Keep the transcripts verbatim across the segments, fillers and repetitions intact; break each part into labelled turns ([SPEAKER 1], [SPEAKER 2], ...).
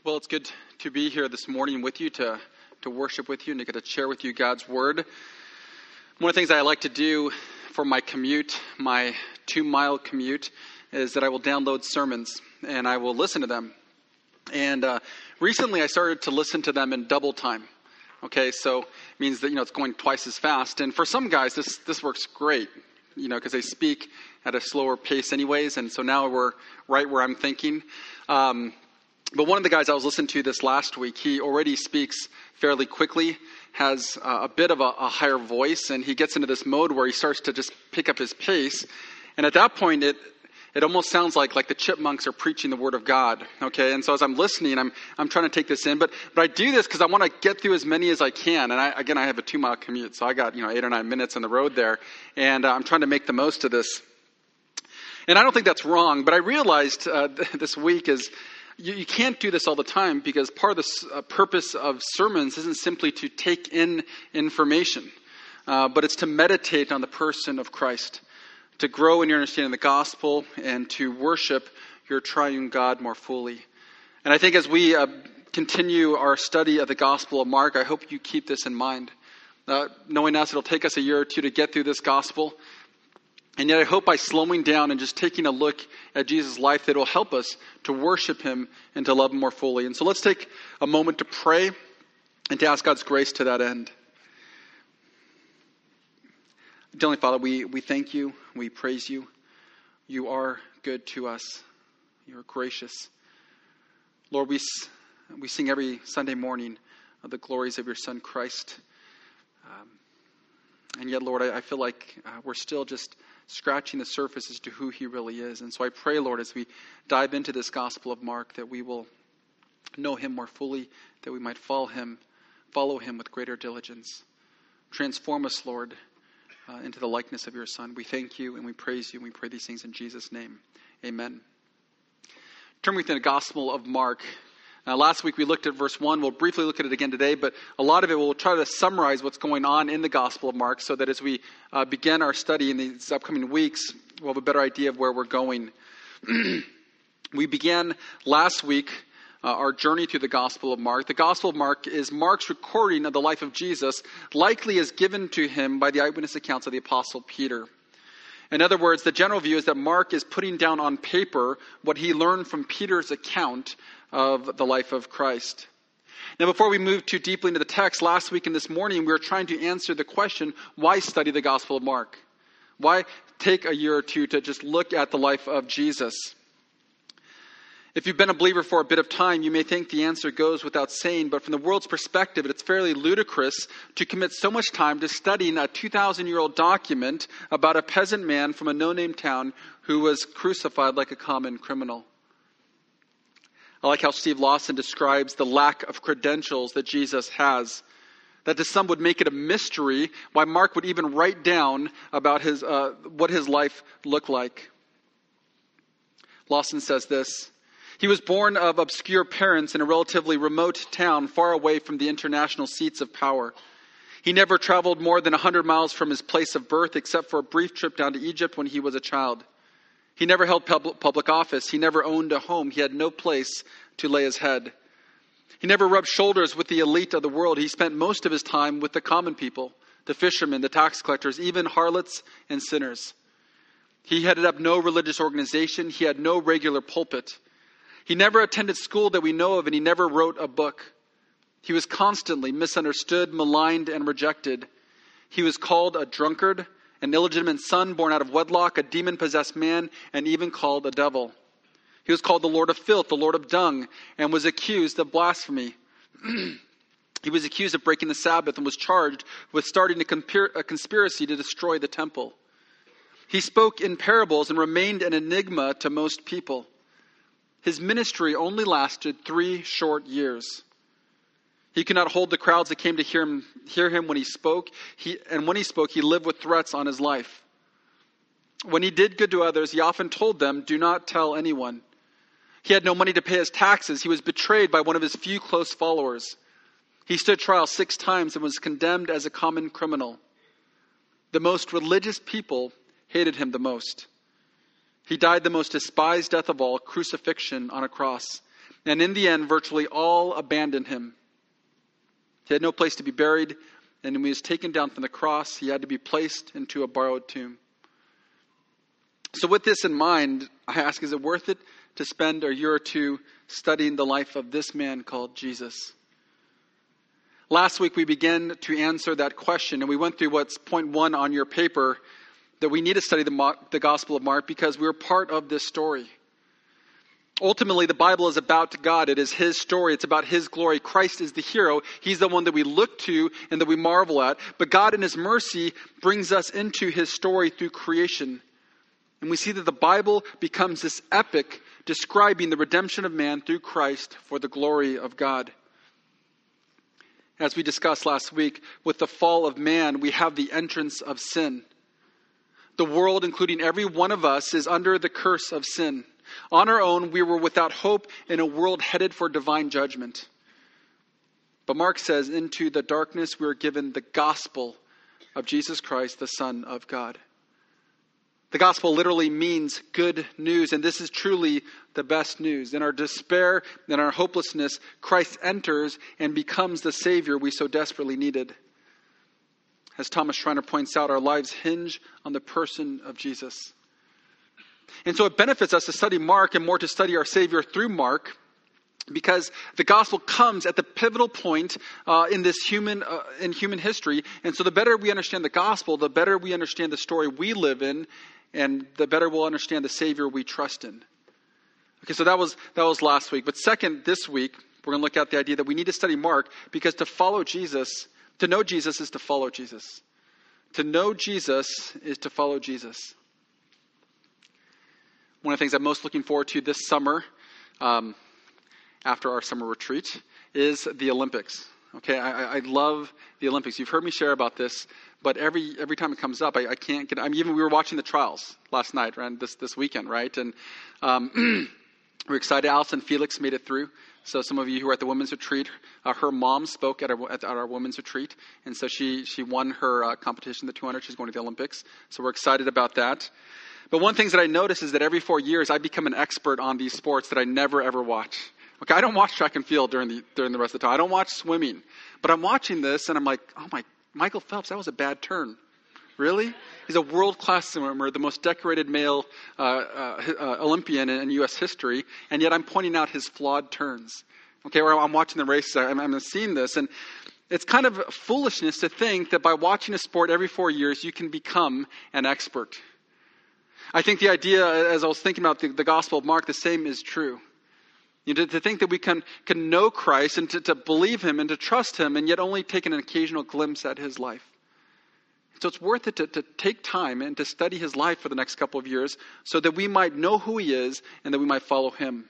[SPEAKER 1] Well, it's good to be here this morning with you, to, to worship with you, and to get to share with you God's Word. One of the things I like to do for my commute, my two-mile commute, is that I will download sermons, and I will listen to them. And uh, recently I started to listen to them in double time. Okay, so it means that, you know, it's going twice as fast. And for some guys, this this works great, you know, because they speak at a slower pace anyways, and so now we're right where I'm thinking. Um But one of the guys I was listening to this last week, he already speaks fairly quickly, has uh, a bit of a, a higher voice, and he gets into this mode where he starts to just pick up his pace. And at that point, it it almost sounds like like the chipmunks are preaching the Word of God. Okay, and so as I'm listening, I'm I'm trying to take this in, but but I do this because I want to get through as many as I can. And I, again, I have a two mile commute, so I got you know eight or nine minutes on the road there, and uh, I'm trying to make the most of this. And I don't think that's wrong, but I realized uh, this week is. You, you can't do this all the time, because part of the uh, purpose of sermons isn't simply to take in information, uh, but it's to meditate on the person of Christ, to grow in your understanding of the gospel, and to worship your triune God more fully. And I think as we uh, continue our study of the Gospel of Mark, I hope you keep this in mind. Uh, knowing us, it'll take us a year or two to get through this gospel. And yet I hope by slowing down and just taking a look at Jesus' life, that it will help us to worship him and to love him more fully. And so let's take a moment to pray and to ask God's grace to that end. Heavenly Father, we, we thank you. We praise you. You are good to us. You are gracious. Lord, we, we sing every Sunday morning of the glories of your Son, Christ. Um, and yet, Lord, I, I feel like uh, we're still just scratching the surface as to who he really is. And so I pray, Lord, as we dive into this Gospel of Mark, that we will know him more fully, that we might follow him, follow him with greater diligence. Transform us, Lord, uh, into the likeness of your Son. We thank you and we praise you, and we pray these things in Jesus' name. Amen. Turn with me to the Gospel of Mark. Now, last week we looked at verse one. We'll briefly look at it again today, but a lot of it we'll try to summarize what's going on in the Gospel of Mark, so that as we uh, begin our study in these upcoming weeks, we'll have a better idea of where we're going. We began last week uh, our journey through the Gospel of Mark. The Gospel of Mark is Mark's recording of the life of Jesus, likely as given to him by the eyewitness accounts of the Apostle Peter. In other words, the general view is that Mark is putting down on paper what he learned from Peter's account of the life of Christ. Now, before we move too deeply into the text, last week and this morning, we were trying to answer the question, why study the Gospel of Mark? Why take a year or two to just look at the life of Jesus? If you've been a believer for a bit of time, you may think the answer goes without saying, but from the world's perspective, it's fairly ludicrous to commit so much time to studying a two thousand year old document about a peasant man from a no-name town who was crucified like a common criminal. I like how Steve Lawson describes the lack of credentials that Jesus has. That to some would make it a mystery why Mark would even write down about his uh, what his life looked like. Lawson says this: he was born of obscure parents in a relatively remote town far away from the international seats of power. He never traveled more than one hundred miles from his place of birth, except for a brief trip down to Egypt when he was a child. He never held public office. He never owned a home. He had no place to lay his head. He never rubbed shoulders with the elite of the world. He spent most of his time with the common people, the fishermen, the tax collectors, even harlots and sinners. He headed up no religious organization. He had no regular pulpit. He never attended school that we know of, and he never wrote a book. He was constantly misunderstood, maligned, and rejected. He was called a drunkard, an illegitimate son born out of wedlock, a demon-possessed man, and even called a devil. He was called the Lord of Filth, the Lord of Dung, and was accused of blasphemy. He was accused of breaking the Sabbath and was charged with starting a, compir- a conspiracy to destroy the temple. He spoke in parables and remained an enigma to most people. His ministry only lasted three short years. He could not hold the crowds that came to hear him, hear him when he spoke. He, and when he spoke, he lived with threats on his life. When he did good to others, he often told them, "Do not tell anyone." He had no money to pay his taxes. He was betrayed by one of his few close followers. He stood trial six times and was condemned as a common criminal. The most religious people hated him the most. He died the most despised death of all, crucifixion on a cross. And in the end, virtually all abandoned him. He had no place to be buried, and when he was taken down from the cross, he had to be placed into a borrowed tomb. So with this in mind, I ask, is it worth it to spend a year or two studying the life of this man called Jesus? Last week we began to answer that question, and we went through what's point one on your paper, that we need to study the, the Gospel of Mark because we're part of this story. Ultimately, the Bible is about God. It is his story. It's about his glory. Christ is the hero. He's the one that we look to and that we marvel at. But God in his mercy brings us into his story through creation. And we see that the Bible becomes this epic describing the redemption of man through Christ for the glory of God. As we discussed last week, with the fall of man, we have the entrance of sin. The world, including every one of us, is under the curse of sin. On our own, we were without hope in a world headed for divine judgment. But Mark says, into the darkness we are given the gospel of Jesus Christ, the Son of God. The gospel literally means good news, and this is truly the best news. In our despair and our hopelessness, Christ enters and becomes the Savior we so desperately needed. As Thomas Schreiner points out, our lives hinge on the person of Jesus. And so it benefits us to study Mark and more to study our Savior through Mark, because the gospel comes at the pivotal point uh, in this human uh, in human history. And so the better we understand the gospel, the better we understand the story we live in, and the better we'll understand the Savior we trust in. Okay, so that was that was last week. But second, this week, we're going to look at the idea that we need to study Mark, because to follow Jesus, to know Jesus is to follow Jesus. To know Jesus is to follow Jesus. One of the things I'm most looking forward to this summer, um, after our summer retreat, is the Olympics. Okay, I, I love the Olympics. You've heard me share about this, but every every time it comes up, I, I can't get. I mean, even we were watching the trials last night, right? This this weekend, right? And um, we're excited. Allison Felix made it through. So some of you who were at the women's retreat, uh, her mom spoke at our, at our women's retreat, and so she she won her uh, competition, the two hundred. She's going to the Olympics. So we're excited about that. But one thing that I notice is that every four years I become an expert on these sports that I never ever watch. Okay, I don't watch track and field during the during the rest of the time. I don't watch swimming, but I'm watching this and I'm like, oh my, Michael Phelps, that was a bad turn. Really? He's a world-class swimmer, the most decorated male uh, uh, uh, Olympian in, in U S history, and yet I'm pointing out his flawed turns. Okay, where I'm watching the race, I'm, I'm seeing this, and it's kind of foolishness to think that by watching a sport every four years, you can become an expert. I think the idea, as I was thinking about the, the Gospel of Mark, the same is true. You know, to, to think that we can, can know Christ and to, to believe him and to trust him, and yet only take an occasional glimpse at his life. So it's worth it to, to take time and to study his life for the next couple of years so that we might know who he is and that we might follow him.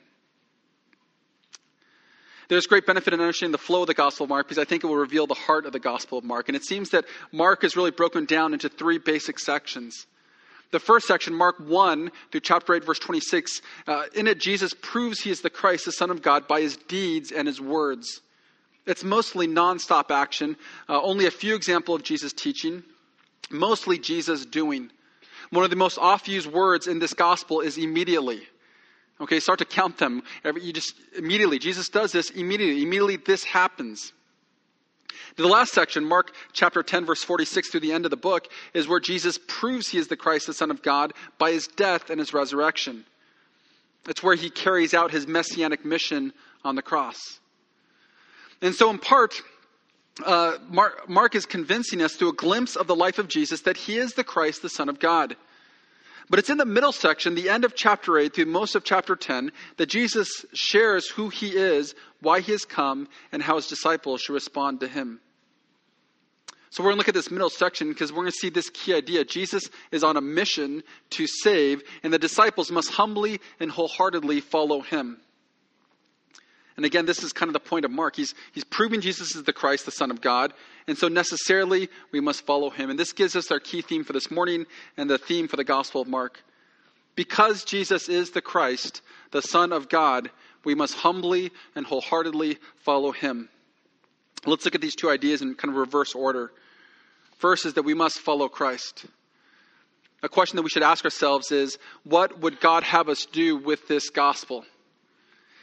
[SPEAKER 1] There's great benefit in understanding the flow of the Gospel of Mark, because I think it will reveal the heart of the Gospel of Mark. And it seems that Mark is really broken down into three basic sections. The first section, Mark one through chapter eight, verse twenty-six, uh, in it Jesus proves he is the Christ, the Son of God, by his deeds and his words. It's mostly nonstop action, uh, only a few examples of Jesus' teaching, mostly Jesus doing. One of the most oft-used words in this gospel is immediately. Okay, start to count them. Every, you just immediately, Jesus does this immediately. Immediately this happens. The last section, Mark chapter ten, verse forty-six through the end of the book, is where Jesus proves he is the Christ, the Son of God, by his death and his resurrection. It's where he carries out his messianic mission on the cross. And so in part, uh, Mark, Mark is convincing us through a glimpse of the life of Jesus that he is the Christ, the Son of God. But it's in the middle section, the end of chapter eight through most of chapter ten, that Jesus shares who he is, why he has come, and how his disciples should respond to him. So we're going to look at this middle section because we're going to see this key idea. Jesus is on a mission to save, and the disciples must humbly and wholeheartedly follow him. And again, this is kind of the point of Mark. He's, he's proving Jesus is the Christ, the Son of God. And so necessarily we must follow him. And this gives us our key theme for this morning and the theme for the Gospel of Mark. Because Jesus is the Christ, the Son of God, we must humbly and wholeheartedly follow him. Let's look at these two ideas in kind of reverse order. First is that we must follow Christ. A question that we should ask ourselves is, what would God have us do with this gospel?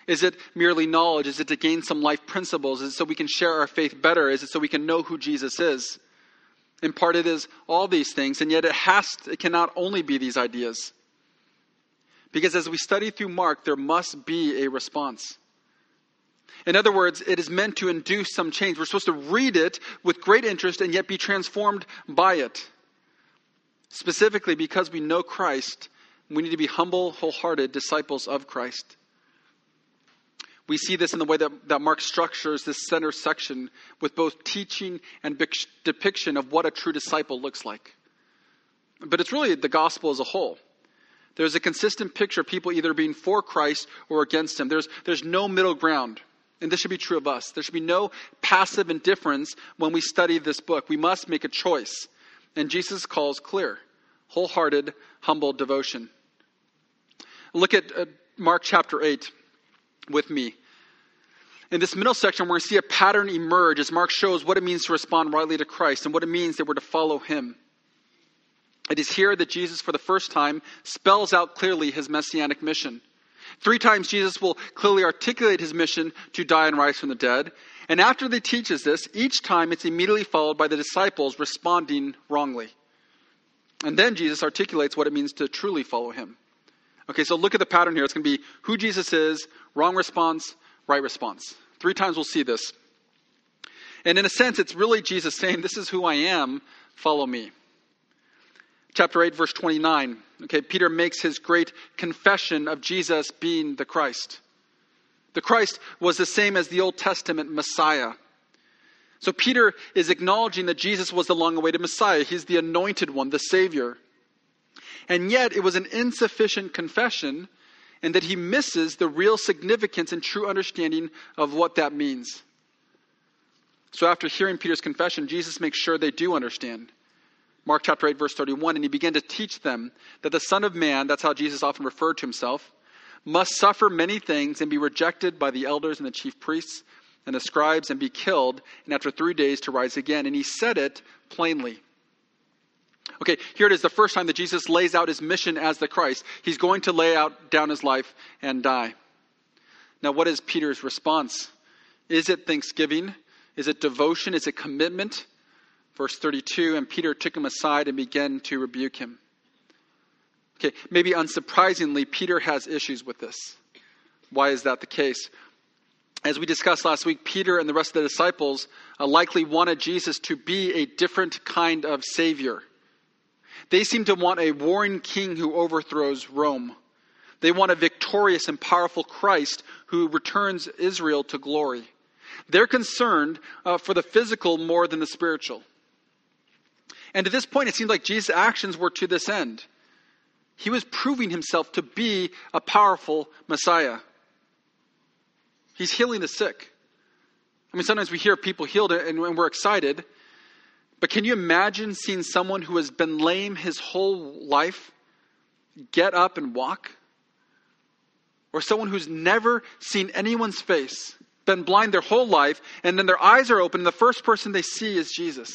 [SPEAKER 1] Is it merely knowledge? Is it to gain some life principles? Is it so we can share our faith better? Is it so we can know who Jesus is? In part, it is all these things, and yet it has to, it cannot only be these ideas. Because as we study through Mark, there must be a response. In other words, it is meant to induce some change. We're supposed to read it with great interest and yet be transformed by it. Specifically, because we know Christ, we need to be humble, wholehearted disciples of Christ. We see this in the way that, that Mark structures this center section with both teaching and bec- depiction of what a true disciple looks like. But it's really the gospel as a whole. There's a consistent picture of people either being for Christ or against him. There's, there's no middle ground. And this should be true of us. There should be no passive indifference when we study this book. We must make a choice. And Jesus calls clear, wholehearted, humble devotion. Look at uh, Mark chapter eight with me. In this middle section, we're going to see a pattern emerge as Mark shows what it means to respond rightly to Christ and what it means that we're to follow him. It is here that Jesus, for the first time, spells out clearly his messianic mission. Three times Jesus will clearly articulate his mission to die and rise from the dead. And after he teaches this, each time it's immediately followed by the disciples responding wrongly. And then Jesus articulates what it means to truly follow him. Okay, so look at the pattern here. It's going to be who Jesus is, wrong response, right response. Three times we'll see this. And in a sense, it's really Jesus saying, this is who I am, follow me. Chapter eight, verse twenty-nine. Okay, Peter makes his great confession of Jesus being the Christ. The Christ was the same as the Old Testament Messiah. So Peter is acknowledging that Jesus was the long-awaited Messiah. He's the anointed one, the Savior. And yet it was an insufficient confession, and that he misses the real significance and true understanding of what that means. So after hearing Peter's confession, Jesus makes sure they do understand. Mark chapter eight, verse thirty-one, and he began to teach them that the Son of Man, that's how Jesus often referred to himself, must suffer many things and be rejected by the elders and the chief priests and the scribes and be killed, and after three days to rise again. And he said it plainly. Okay, here it is, the first time that Jesus lays out his mission as the Christ. He's going to lay out down his life and die. Now, what is Peter's response? Is it thanksgiving? Is it devotion? Is it commitment? Verse thirty-two, and Peter took him aside and began to rebuke him. Okay, maybe unsurprisingly, Peter has issues with this. Why is that the case? As we discussed last week, Peter and the rest of the disciples uh, likely wanted Jesus to be a different kind of Savior. They seem to want a warring king who overthrows Rome. They want a victorious and powerful Christ who returns Israel to glory. They're concerned uh, for the physical more than the spiritual. And at this point, it seems like Jesus' actions were to this end. He was proving himself to be a powerful Messiah. He's healing the sick. I mean, sometimes we hear people healed and we're excited. But can you imagine seeing someone who has been lame his whole life get up and walk? Or someone who's never seen anyone's face, been blind their whole life, and then their eyes are open and the first person they see is Jesus.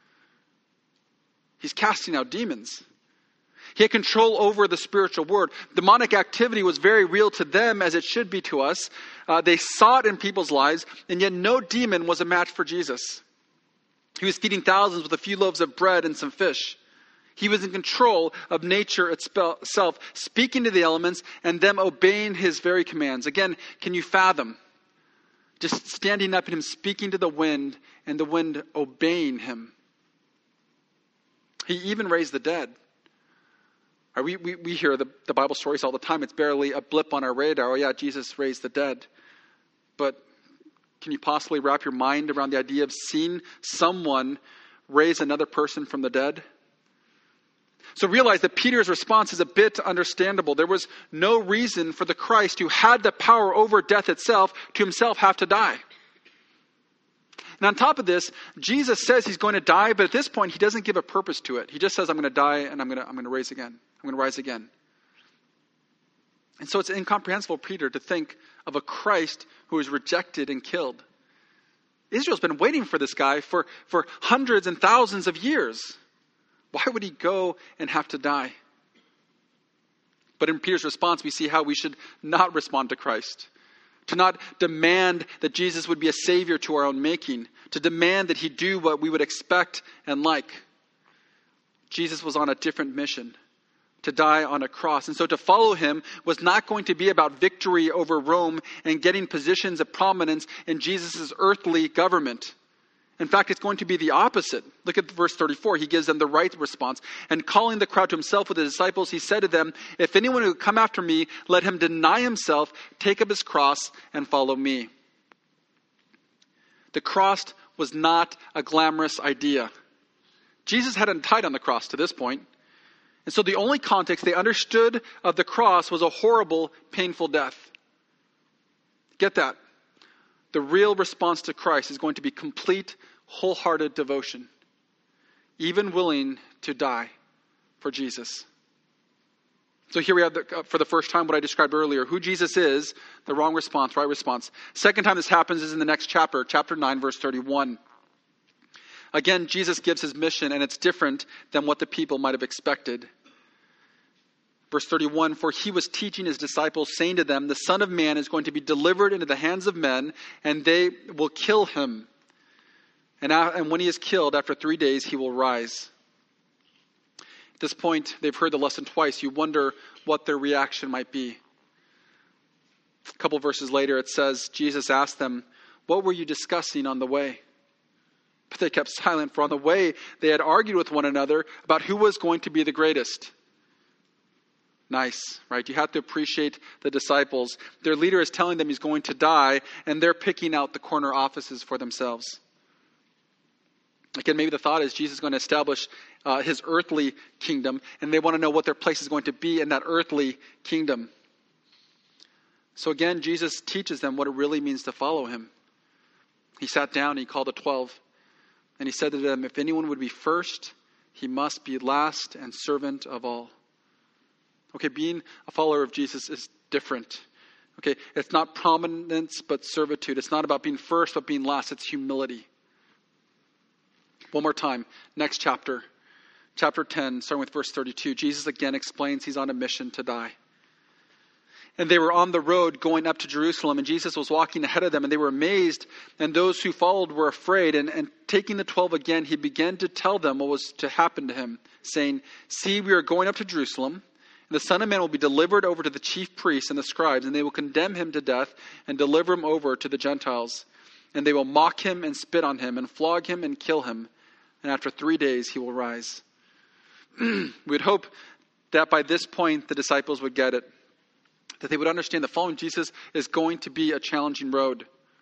[SPEAKER 1] He's casting out demons. He had control over the spiritual world. Demonic activity was very real to them as it should be to us. Uh, they saw it in people's lives, and yet no demon was a match for Jesus. He was feeding thousands with a few loaves of bread and some fish. He was in control of nature itself, speaking to the elements and them obeying his very commands. Again, can you fathom just standing up and him speaking to the wind and the wind obeying him? He even raised the dead. We, we, we hear the, the Bible stories all the time. It's barely a blip on our radar. Oh yeah, Jesus raised the dead. But can you possibly wrap your mind around the idea of seeing someone raise another person from the dead? So realize that Peter's response is a bit understandable. There was no reason for the Christ who had the power over death itself to himself have to die. And on top of this, Jesus says he's going to die, but at this point he doesn't give a purpose to it. He just says, I'm going to die and I'm going to, I'm going to raise again. I'm going to rise again. And so it's incomprehensible for Peter to think of a Christ who was rejected and killed. Israel's been waiting for this guy for, for hundreds and thousands of years. Why would he go and have to die? But in Peter's response, we see how we should not respond to Christ. to not demand that Jesus would be a savior to our own making, to demand that he do what we would expect and like. Jesus was on a different mission, to die on a cross. And so to follow him was not going to be about victory over Rome and getting positions of prominence in Jesus' earthly government. In fact, it's going to be the opposite. Look at verse thirty-four. He gives them the right response. And calling the crowd to himself with the disciples, he said to them, if anyone who would come after me, let him deny himself, take up his cross, and follow me. The cross was not a glamorous idea. Jesus hadn't died on the cross to this point. And so the only context they understood of the cross was a horrible, painful death. Get that. The real response to Christ is going to be complete, wholehearted devotion. Even willing to die for Jesus. So here we have, the, uh, for the first time, what I described earlier. Who Jesus is, the wrong response, right response. Second time this happens is in the next chapter, chapter nine, verse thirty-one. Again, Jesus gives his mission, and it's different than what the people might have expected. Verse thirty-one, for he was teaching his disciples, saying to them, the Son of Man is going to be delivered into the hands of men, and they will kill him. And, and when he is killed, after three days, he will rise. At this point, they've heard the lesson twice. You wonder what their reaction might be. A couple verses later, it says, Jesus asked them, what were you discussing on the way? But they kept silent, for on the way, they had argued with one another about who was going to be the greatest. Nice, right? You have to appreciate the disciples. Their leader is telling them he's going to die, and they're picking out the corner offices for themselves. Again, maybe the thought is Jesus is going to establish uh, his earthly kingdom, and they want to know what their place is going to be in that earthly kingdom. So again, Jesus teaches them what it really means to follow him. He sat down, and he called the twelve, and he said to them, if anyone would be first, he must be last and servant of all. Okay, being a follower of Jesus is different. Okay, it's not prominence, but servitude. It's not about being first, but being last. It's humility. One more time. Next chapter. Chapter ten, starting with verse thirty-two. Jesus again explains he's on a mission to die. And they were on the road going up to Jerusalem, and Jesus was walking ahead of them, and they were amazed, and those who followed were afraid. And, and taking the twelve again, he began to tell them what was to happen to him, saying, see, we are going up to Jerusalem, and the Son of Man will be delivered over to the chief priests and the scribes, and they will condemn him to death and deliver him over to the Gentiles. And they will mock him and spit on him and flog him and kill him. And after three days he will rise. We'd hope that by this point the disciples would get it. That they would understand that following Jesus is going to be a challenging road.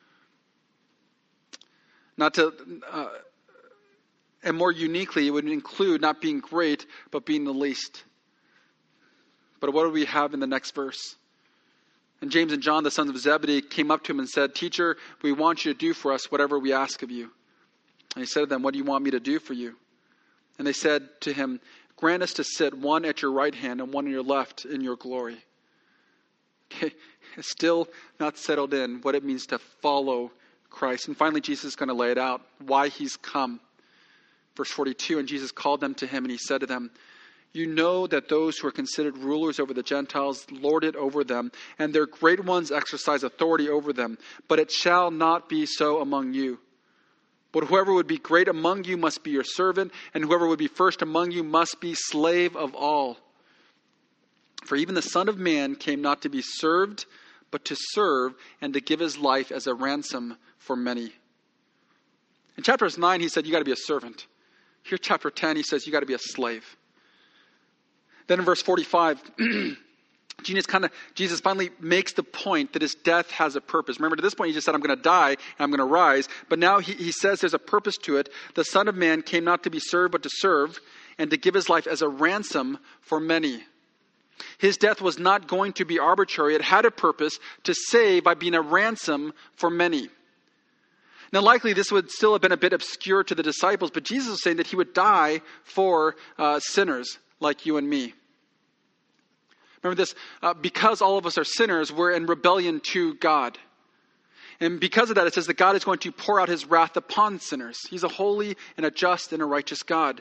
[SPEAKER 1] Not to, uh, and more uniquely, it would include not being great, but being the least. But what do we have in the next verse? And James and John, the sons of Zebedee, came up to him and said, teacher, we want you to do for us whatever we ask of you. And he said to them, what do you want me to do for you? And they said to him, grant us to sit one at your right hand and one on your left in your glory. Okay, it's still not settled in what it means to follow Christ. And finally, Jesus is going to lay it out, why he's come. Verse forty-two, and Jesus called them to him and he said to them, you know that those who are considered rulers over the Gentiles lord it over them, and their great ones exercise authority over them. But it shall not be so among you. But whoever would be great among you must be your servant, and whoever would be first among you must be slave of all. For even the Son of Man came not to be served, but to serve and to give his life as a ransom for many. In chapters nine, he said, you got to be a servant. Here, chapter ten, he says, you got to be a slave. Then in verse forty-five, Jesus kind of Jesus finally makes the point that his death has a purpose. Remember, to this point, he just said, I'm going to die and I'm going to rise. But now he, he says there's a purpose to it. The Son of Man came not to be served, but to serve and to give his life as a ransom for many. His death was not going to be arbitrary. It had a purpose to save by being a ransom for many. Now, likely this would still have been a bit obscure to the disciples, but Jesus was saying that he would die for uh, sinners like you and me. Remember this, uh, because all of us are sinners, we're in rebellion to God. And because of that, it says that God is going to pour out his wrath upon sinners. He's a holy and a just and a righteous God.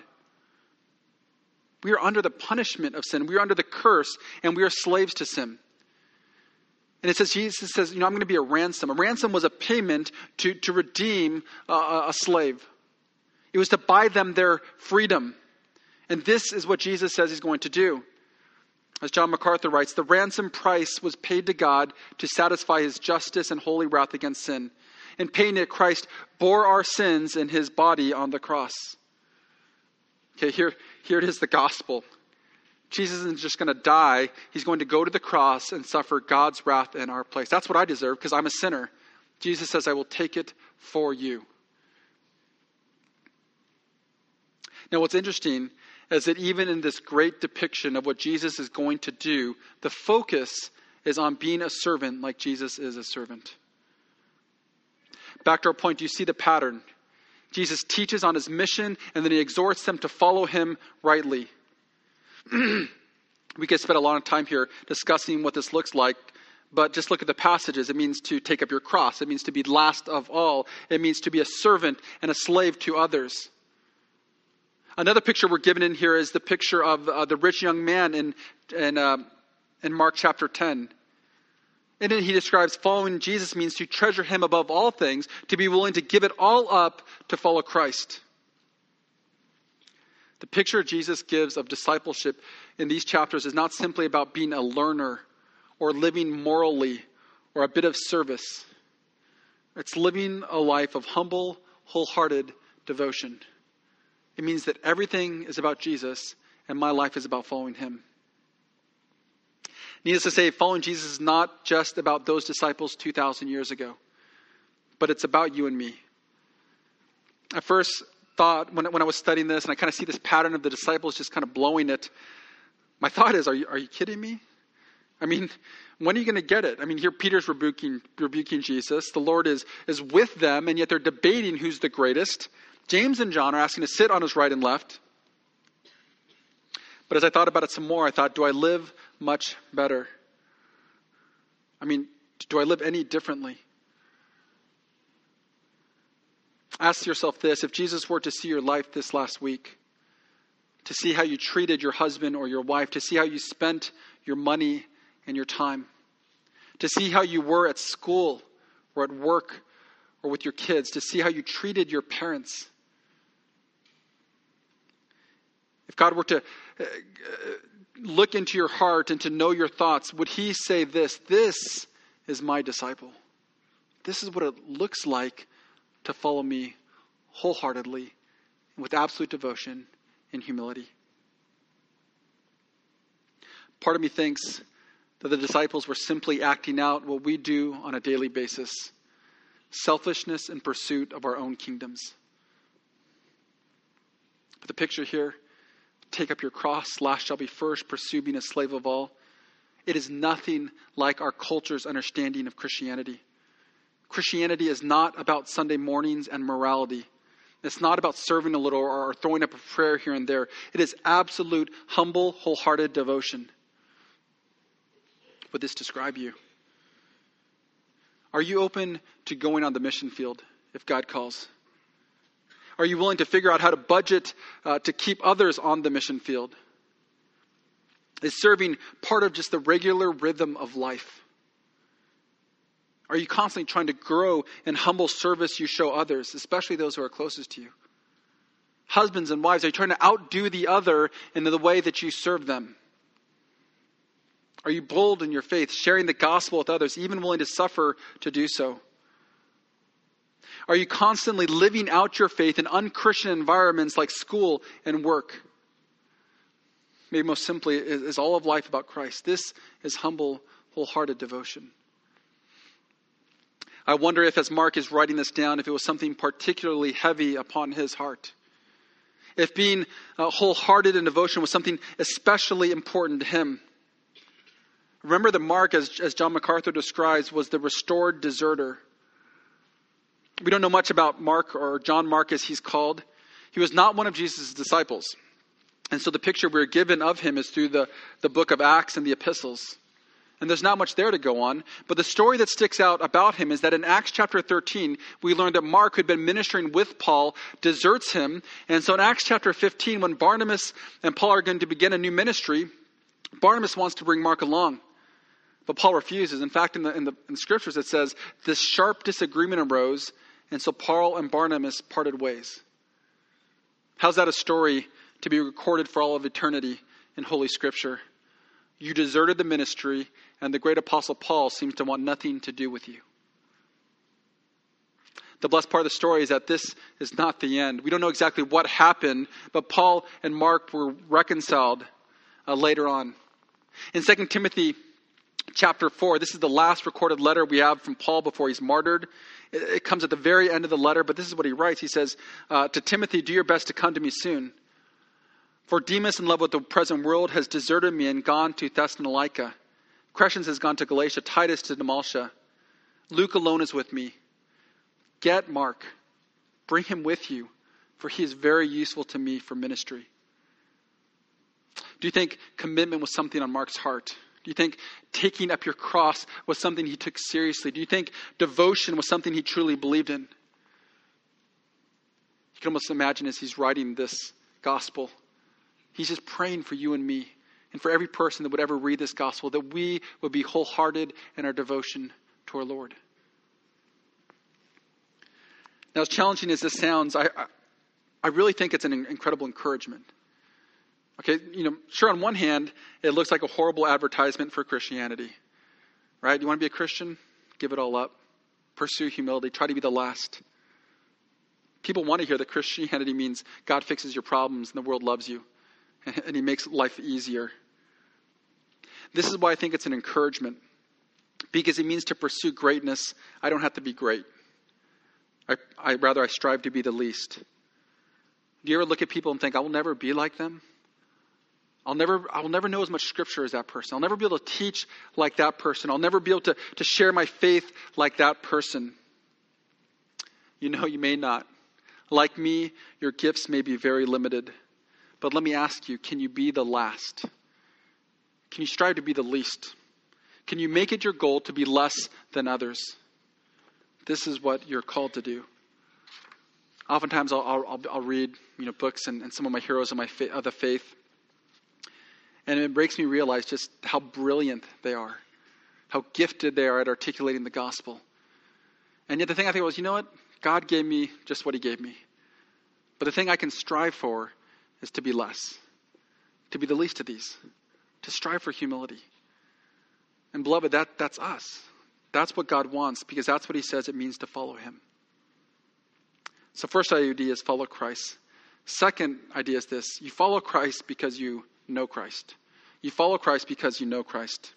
[SPEAKER 1] We are under the punishment of sin. We are under the curse, and we are slaves to sin. And it says, Jesus says, you know, I'm going to be a ransom. A ransom was a payment to, to redeem uh, a slave. It was to buy them their freedom. And this is what Jesus says he's going to do. As John MacArthur writes, the ransom price was paid to God to satisfy his justice and holy wrath against sin. In paying it, Christ bore our sins in his body on the cross. Okay, here, here it is, the gospel. Jesus isn't just going to die. He's going to go to the cross and suffer God's wrath in our place. That's what I deserve because I'm a sinner. Jesus says, I will take it for you. Now, what's interesting is that even in this great depiction of what Jesus is going to do, the focus is on being a servant like Jesus is a servant. Back to our point, do you see the pattern? Jesus teaches on his mission, and then he exhorts them to follow him rightly. We could spend a lot of time here discussing what this looks like, but just look at the passages. It means to take up your cross. It means to be last of all. It means to be a servant and a slave to others. Another picture we're given in here is the picture of uh, the rich young man in in, uh, in Mark chapter ten. And then he describes following Jesus means to treasure him above all things, to be willing to give it all up to follow Christ. The picture Jesus gives of discipleship in these chapters is not simply about being a learner or living morally or a bit of service. It's living a life of humble, wholehearted devotion. It means that everything is about Jesus and my life is about following him. Needless to say, following Jesus is not just about those disciples two thousand years ago, but it's about you and me. I first thought, when, when I was studying this, and I kind of see this pattern of the disciples just kind of blowing it, my thought is, are you, are you kidding me? I mean, when are you going to get it? I mean, here Peter's rebuking, rebuking Jesus. The Lord is, is with them, and yet they're debating who's the greatest. James and John are asking to sit on his right and left. But as I thought about it some more, I thought, do I live much better? I mean, do I live any differently? Ask yourself this: if Jesus were to see your life this last week, to see how you treated your husband or your wife, to see how you spent your money and your time, to see how you were at school or at work or with your kids, to see how you treated your parents. If God were to look into your heart and to know your thoughts, would he say this: this is my disciple. This is what it looks like to follow me wholeheartedly, with absolute devotion and humility. Part of me thinks that the disciples were simply acting out what we do on a daily basis: selfishness in pursuit of our own kingdoms. But the picture here, take up your cross, last shall be first, pursue being a slave of all. It is nothing like our culture's understanding of Christianity. Christianity is not about Sunday mornings and morality. It's not about serving a little or throwing up a prayer here and there. It is absolute, humble, wholehearted devotion. Would this describe you? Are you open to going on the mission field if God calls? Are you willing to figure out how to budget uh, to keep others on the mission field? Is serving part of just the regular rhythm of life? Are you constantly trying to grow in humble service you show others, especially those who are closest to you? Husbands and wives, are you trying to outdo the other in the way that you serve them? Are you bold in your faith, sharing the gospel with others, even willing to suffer to do so? Are you constantly living out your faith in unchristian environments like school and work? Maybe most simply, is, is all of life about Christ? This is humble, wholehearted devotion. I wonder if, as Mark is writing this down, if it was something particularly heavy upon his heart. If being uh, wholehearted in devotion was something especially important to him. Remember that Mark, as, as John MacArthur describes, was the restored deserter. We don't know much about Mark, or John Mark as he's called. He was not one of Jesus' disciples. And so the picture we're given of him is through the, the book of Acts and the epistles. And there's not much there to go on. But the story that sticks out about him is that in Acts chapter thirteen, we learn that Mark, who had been ministering with Paul, deserts him. And so in Acts chapter fifteen, when Barnabas and Paul are going to begin a new ministry, Barnabas wants to bring Mark along. But Paul refuses. In fact, in the, in the, in the scriptures, it says, this sharp disagreement arose, and so Paul and Barnabas parted ways. How's that a story to be recorded for all of eternity in Holy Scripture? You deserted the ministry, and the great apostle Paul seems to want nothing to do with you. The blessed part of the story is that this is not the end. We don't know exactly what happened, but Paul and Mark were reconciled uh, later on. In Second Timothy chapter four, this is the last recorded letter we have from Paul before he's martyred. It, it comes at the very end of the letter, but this is what he writes. He says, uh, to Timothy, do your best to come to me soon. For Demas, in love with the present world, has deserted me and gone to Thessalonica. Crescens has gone to Galatia, Titus to Dalmatia. Luke alone is with me. Get Mark, bring him with you, for he is very useful to me for ministry. Do you think commitment was something on Mark's heart? Do you think taking up your cross was something he took seriously? Do you think devotion was something he truly believed in? You can almost imagine as he's writing this gospel, he's just praying for you and me and for every person that would ever read this gospel, that we would be wholehearted in our devotion to our Lord. Now, as challenging as this sounds, I, I, I really think it's an incredible encouragement. Okay, you know, sure, on one hand, it looks like a horrible advertisement for Christianity, right? You want to be a Christian? Give it all up. Pursue humility. Try to be the last. People want to hear that Christianity means God fixes your problems and the world loves you and he makes life easier. This is why I think it's an encouragement, because it means to pursue greatness, I don't have to be great. I, I rather I strive to be the least. Do you ever look at people and think, I will never be like them? I'll never, I will never know as much scripture as that person. I'll never be able to teach like that person. I'll never be able to, to share my faith like that person. You know, you may not. Like me, your gifts may be very limited. But let me ask you, can you be the last? Can you strive to be the least? Can you make it your goal to be less than others? This is what you're called to do. Oftentimes I'll, I'll, I'll read you know, books and, and some of my heroes of, my fa- of the faith. And it makes me realize just how brilliant they are. How gifted they are at articulating the gospel. And yet the thing I think was, you know what? God gave me just what he gave me. But the thing I can strive for is to be less. To be the least of these. To strive for humility. And beloved, that, that's us. That's what God wants, because that's what he says it means to follow him. So first idea is follow Christ. Second idea is this. You follow Christ because you know Christ. You follow Christ because you know Christ.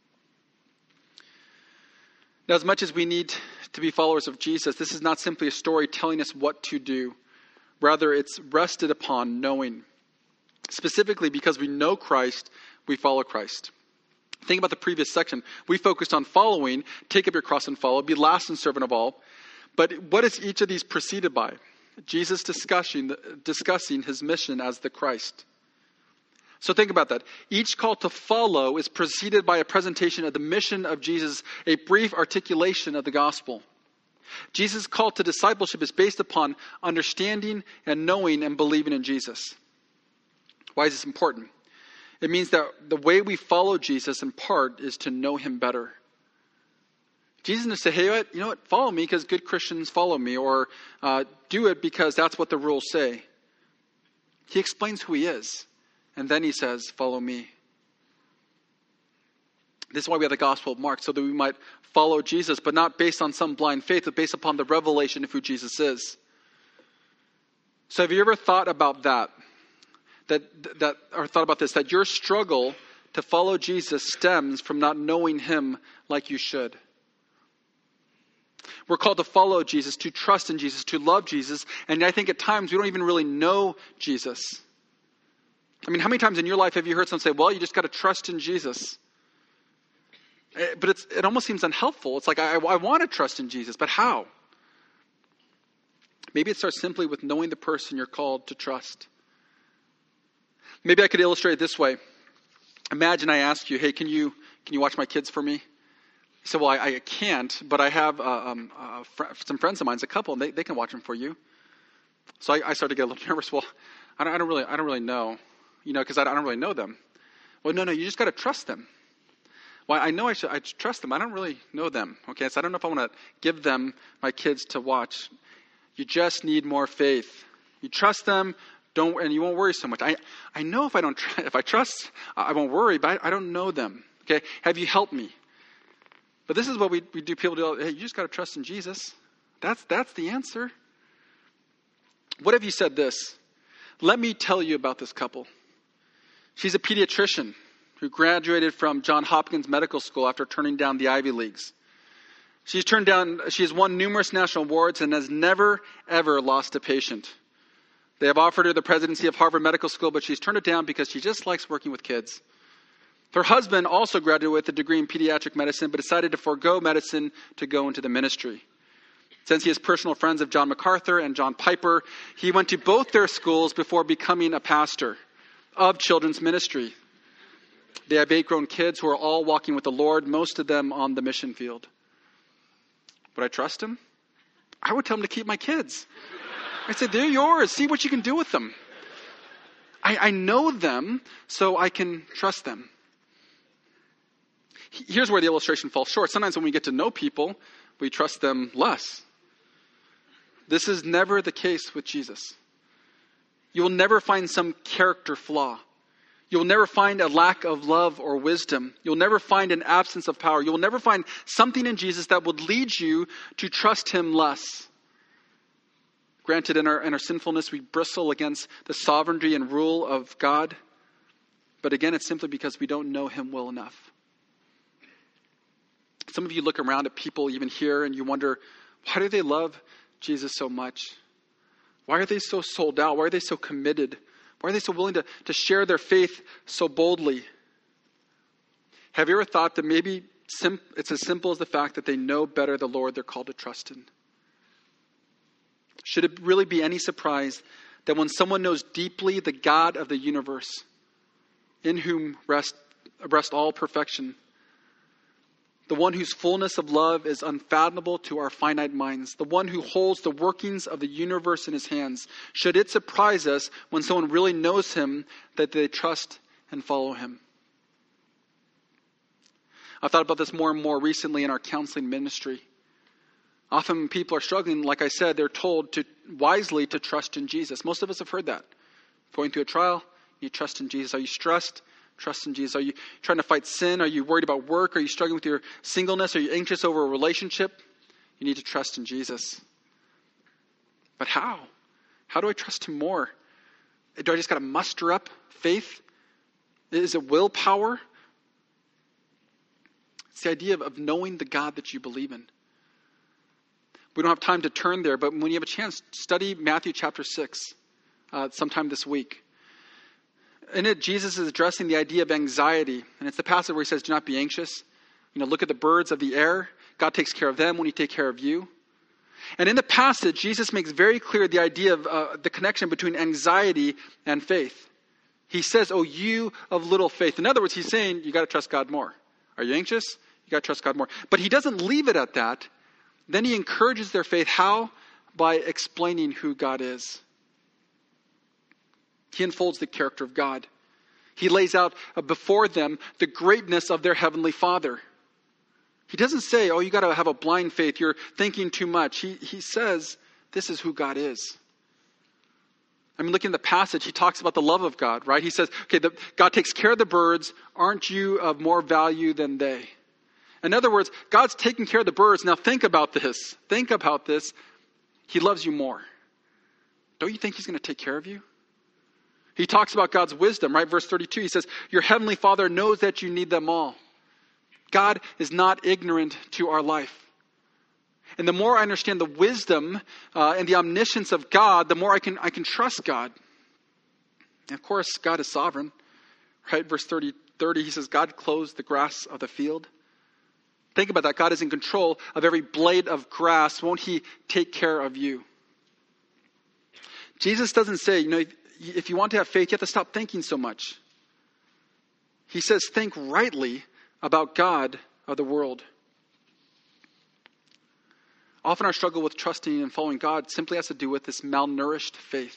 [SPEAKER 1] Now, as much as we need to be followers of Jesus, this is not simply a story telling us what to do. Rather, it's rested upon knowing. Specifically, because we know Christ, we follow Christ. Think about the previous section. We focused on following, take up your cross and follow, be last and servant of all. But what is each of these preceded by? Jesus discussing, discussing his mission as the Christ. So think about that. Each call to follow is preceded by a presentation of the mission of Jesus, a brief articulation of the gospel. Jesus' call to discipleship is based upon understanding and knowing and believing in Jesus. Why is this important? It means that the way we follow Jesus in part is to know him better. Jesus doesn't say, hey, you know what? Follow me because good Christians follow me, or uh, do it because that's what the rules say. He explains who he is. And then he says, follow me. This is why we have the Gospel of Mark, so that we might follow Jesus, but not based on some blind faith, but based upon the revelation of who Jesus is. So have you ever thought about that? That, that or thought about this, that your struggle to follow Jesus stems from not knowing him like you should. We're called to follow Jesus, to trust in Jesus, to love Jesus. And I think at times we don't even really know Jesus. I mean, how many times in your life have you heard someone say, well, you just got to trust in Jesus? But it's, it almost seems unhelpful. It's like, I, I want to trust in Jesus, but how? Maybe it starts simply with knowing the person you're called to trust. Maybe I could illustrate it this way. Imagine I ask you, hey, can you can you watch my kids for me? You say, well, I, I can't, but I have uh, um, uh, fr- some friends of mine, a couple, and they, they can watch them for you. So I, I started to get a little nervous. Well, I don't, I don't really I don't really know, you know, because I, I don't really know them. Well, no, no, you just got to trust them. Well, I know I should I trust them. I don't really know them. Okay, so I don't know if I want to give them my kids to watch. You just need more faith. You trust them, don't, and you won't worry so much. I, I know if I don't tr- if I trust, I won't worry, but I, I don't know them. Okay, have you helped me? But this is what we, we do. People do. Hey, you just got to trust in Jesus. That's that's the answer. What if you said this? Let me tell you about this couple. She's a pediatrician who graduated from Johns Hopkins Medical School after turning down the Ivy Leagues. She's turned down, she has won numerous national awards and has never, ever lost a patient. They have offered her the presidency of Harvard Medical School, but she's turned it down because she just likes working with kids. Her husband also graduated with a degree in pediatric medicine, but decided to forego medicine to go into the ministry. Since he is personal friends of John MacArthur and John Piper, he went to both their schools before becoming a pastor of children's ministry. They have eight grown kids who are all walking with the Lord, most of them on the mission field. Would I trust him? I would tell him to keep my kids. I'd say, they're yours. See what you can do with them. I, I know them, so I can trust them. Here's where the illustration falls short. Sometimes when we get to know people, we trust them less. This is never the case with Jesus. You will never find some character flaw. You'll never find a lack of love or wisdom. You'll never find an absence of power. You'll never find something in Jesus that would lead you to trust him less. Granted, in our, in our sinfulness, we bristle against the sovereignty and rule of God. But again, it's simply because we don't know him well enough. Some of you look around at people even here and you wonder, why do they love Jesus so much? Why are they so sold out? Why are they so committed? Why are they so willing to, to share their faith so boldly? Have you ever thought that maybe sim- it's as simple as the fact that they know better the Lord they're called to trust in? Should it really be any surprise that when someone knows deeply the God of the universe, in whom rest, rest all perfection, the one whose fullness of love is unfathomable to our finite minds, the one who holds the workings of the universe in his hands, should it surprise us when someone really knows him that they trust and follow him? I've thought about this more and more recently in our counseling ministry. Often when people are struggling, like I said, they're told to wisely to trust in Jesus. Most of us have heard that. Going through a trial, you trust in Jesus. Are you stressed? Trust in Jesus. Are you trying to fight sin? Are you worried about work? Are you struggling with your singleness? Are you anxious over a relationship? You need to trust in Jesus. But how? How do I trust him more? Do I just got to muster up faith? Is it willpower? It's the idea of, of knowing the God that you believe in. We don't have time to turn there, but when you have a chance, study Matthew chapter six uh, sometime this week. In it, Jesus is addressing the idea of anxiety. And it's the passage where he says, do not be anxious. You know, look at the birds of the air. God takes care of them when he takes care of you. And in the passage, Jesus makes very clear the idea of uh, the connection between anxiety and faith. He says, oh, you of little faith. In other words, he's saying, you got to trust God more. Are you anxious? You got to trust God more. But he doesn't leave it at that. Then he encourages their faith. How? By explaining who God is. He unfolds the character of God. He lays out before them the greatness of their heavenly Father. He doesn't say, oh, you got to have a blind faith. You're thinking too much. He, he says, this is who God is. I mean, looking at the passage, he talks about the love of God, right? He says, okay, the, God takes care of the birds. Aren't you of more value than they? In other words, God's taking care of the birds. Now think about this. Think about this. He loves you more. Don't you think he's going to take care of you? He talks about God's wisdom, right? Verse thirty-two, he says, your heavenly Father knows that you need them all. God is not ignorant to our life. And the more I understand the wisdom uh, and the omniscience of God, the more I can I can trust God. And of course, God is sovereign, right? Verse thirty, thirty, he says, God clothes the grass of the field. Think about that. God is in control of every blade of grass. Won't he take care of you? Jesus doesn't say, you know, if you want to have faith, you have to stop thinking so much. He says, think rightly about God of the world. Often our struggle with trusting and following God simply has to do with this malnourished faith.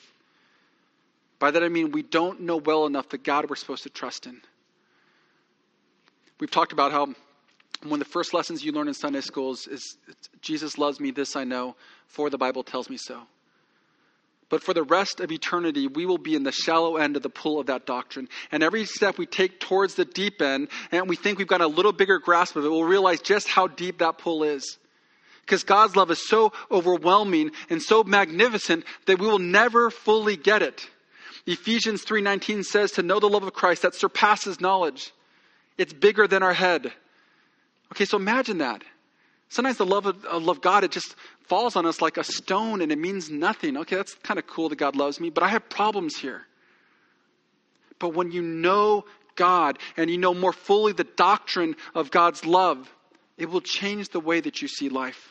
[SPEAKER 1] By that I mean we don't know well enough the God we're supposed to trust in. We've talked about how one of the first lessons you learn in Sunday schools is Jesus loves me, this I know, for the Bible tells me so. But for the rest of eternity, we will be in the shallow end of the pool of that doctrine. And every step we take towards the deep end, and we think we've got a little bigger grasp of it, we'll realize just how deep that pool is. Because God's love is so overwhelming and so magnificent that we will never fully get it. Ephesians three nineteen says to know the love of Christ that surpasses knowledge. It's bigger than our head. Okay, so imagine that. Sometimes the love of, of God, it just falls on us like a stone and it means nothing. Okay, that's kind of cool that God loves me, but I have problems here. But when you know God and you know more fully the doctrine of God's love, it will change the way that you see life.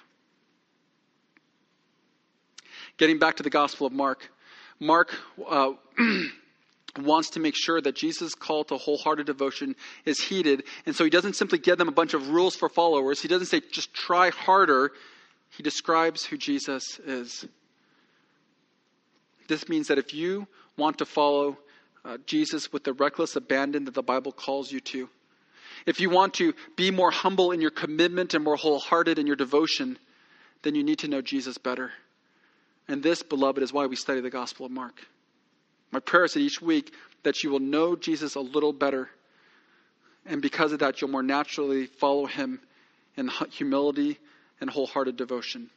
[SPEAKER 1] Getting back to the Gospel of Mark, Mark uh, wants to make sure that Jesus' call to wholehearted devotion is heeded. And so he doesn't simply give them a bunch of rules for followers. He doesn't say, just try harder. He describes who Jesus is. This means that if you want to follow uh, Jesus with the reckless abandon that the Bible calls you to, if you want to be more humble in your commitment and more wholehearted in your devotion, then you need to know Jesus better. And this, beloved, is why we study the Gospel of Mark. My prayer is that each week that you will know Jesus a little better. And because of that, you'll more naturally follow him in humility and wholehearted devotion.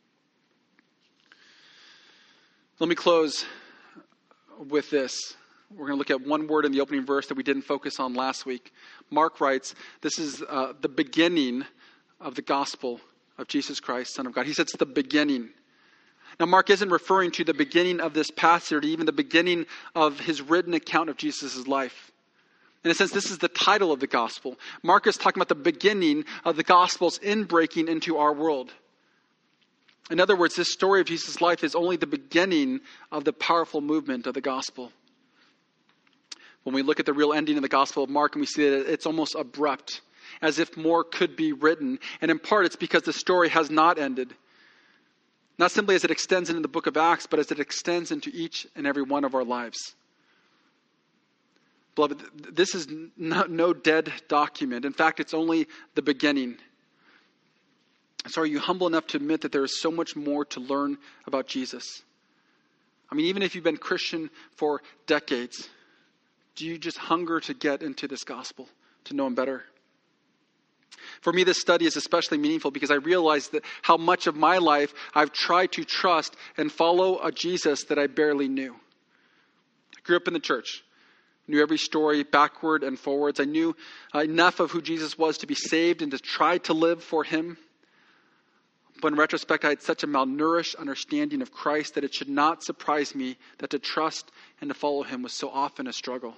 [SPEAKER 1] Let me close with this. We're going to look at one word in the opening verse that we didn't focus on last week. Mark writes, this is uh, the beginning of the gospel of Jesus Christ, Son of God. He says it's the beginning. Now, Mark isn't referring to the beginning of this passage or even the beginning of his written account of Jesus' life. In a sense, this is the title of the gospel. Mark is talking about the beginning of the gospel's inbreaking into our world. In other words, this story of Jesus' life is only the beginning of the powerful movement of the gospel. When we look at the real ending of the Gospel of Mark and we see that it's almost abrupt, as if more could be written. And in part, it's because the story has not ended. Not simply as it extends into the book of Acts, but as it extends into each and every one of our lives. Beloved, this is no, no dead document. In fact, it's only the beginning. So are you humble enough to admit that there is so much more to learn about Jesus? I mean, even if you've been Christian for decades, do you just hunger to get into this gospel, to know him better? For me, this study is especially meaningful because I realize that how much of my life I've tried to trust and follow a Jesus that I barely knew. I grew up in the church, knew every story backward and forwards. I knew enough of who Jesus was to be saved and to try to live for him. But in retrospect, I had such a malnourished understanding of Christ that it should not surprise me that to trust and to follow him was so often a struggle.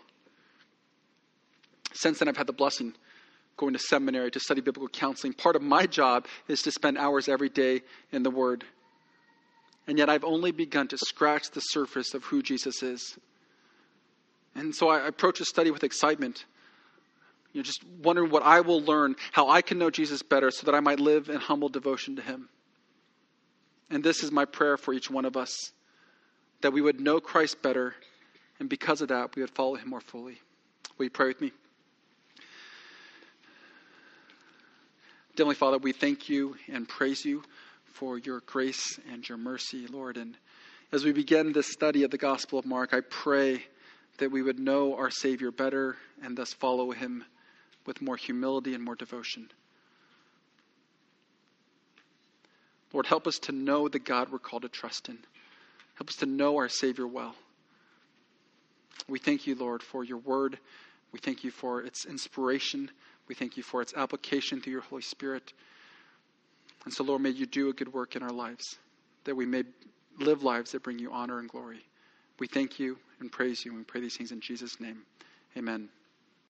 [SPEAKER 1] Since then, I've had the blessing going to seminary to study biblical counseling. Part of my job is to spend hours every day in the Word. And yet I've only begun to scratch the surface of who Jesus is. And so I approach the study with excitement. You know, just wondering what I will learn, how I can know Jesus better so that I might live in humble devotion to him. And this is my prayer for each one of us, that we would know Christ better, and because of that, we would follow him more fully. Will you pray with me? Heavenly Father, we thank you and praise you for your grace and your mercy, Lord. And as we begin this study of the Gospel of Mark, I pray that we would know our Savior better and thus follow him with more humility and more devotion. Lord, help us to know the God we're called to trust in. Help us to know our Savior well. We thank you, Lord, for your word. We thank you for its inspiration. We thank you for its application through your Holy Spirit. And so, Lord, may you do a good work in our lives, that we may live lives that bring you honor and glory. We thank you and praise you, and we pray these things in Jesus' name. Amen.